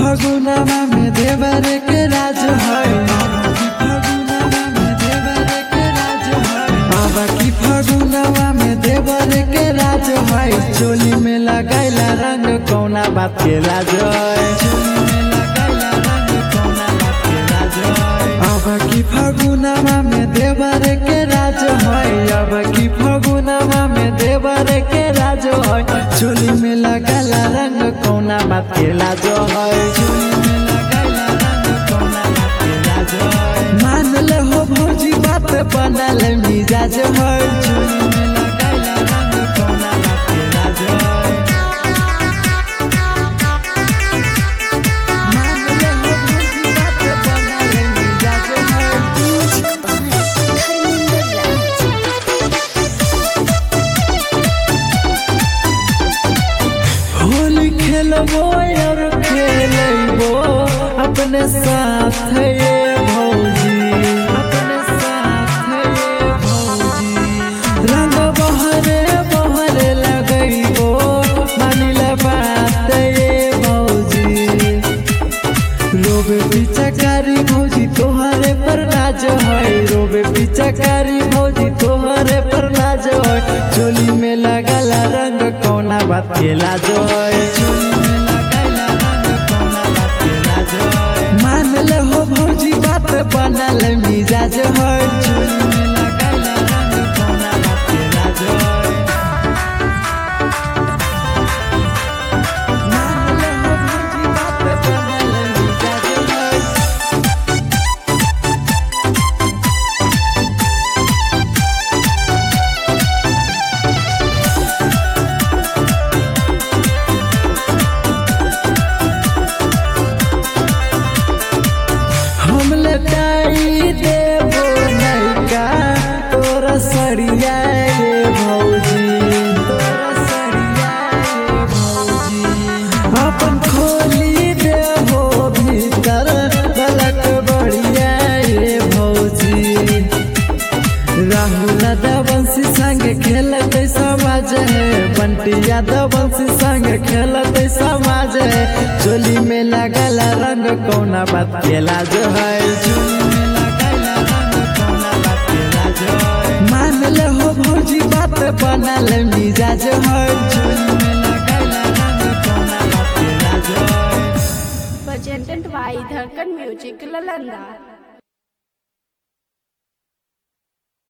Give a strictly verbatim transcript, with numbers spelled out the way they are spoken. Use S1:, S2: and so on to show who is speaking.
S1: फगुनामा में देवर के राज है, अब की फगुनामा में देवर के राज है, चोली में लगाइला रंग कौना बात के राज है, अब की फगुनामा में देवर के राज है, अब की फगुनामा में देवर के राज है, चोली में लगाइला रंग कौना बात के लाज है, मान ले हो भौजी बात बनल मिजाज है, चोली में लगाइला रंग कौना बात के लाज है, मान ले हो भौजी बात बनल मिजाज है। होली खेलबो और खेलबो अपने साथ ये भौजी, अपने साथ ये भौजी, रंग बहरे बहरे लगैबो मानिला बात ये भौजी, रोबे पिचकारी भौजी तोहरे पर नाज है, रोबे पिचकारी भौजी तोहरे पर नाज है, चोली में लगाला रंग कौना बात के लाज है, मान ले हो भौजी बात बनल मिजाज है, चोली में लगाइला रंग कौना बात के लाज है, मान ले हो भौजी बात बनल मिजाज है। हम लटाई देबो नैका तोरा सरिया ये भौजी, तोरा सरिया ये भौजी, अपन खोली देबो भीतर बलक बढ़िया ये भौजी, राहुल दबंसी संग खेलत समाज है, बंटिया दबंसी संग खेलत समाज है, चोली में लगल रंग कौना बात के लाज है, चोली में लगल रंग कौना बात के लाज है, मान ले हो भौजी बात बनल मिजाज है, चोली में लगल रंग कौना बात के लाज है।
S2: Presented by Dharkan Music Lalanda।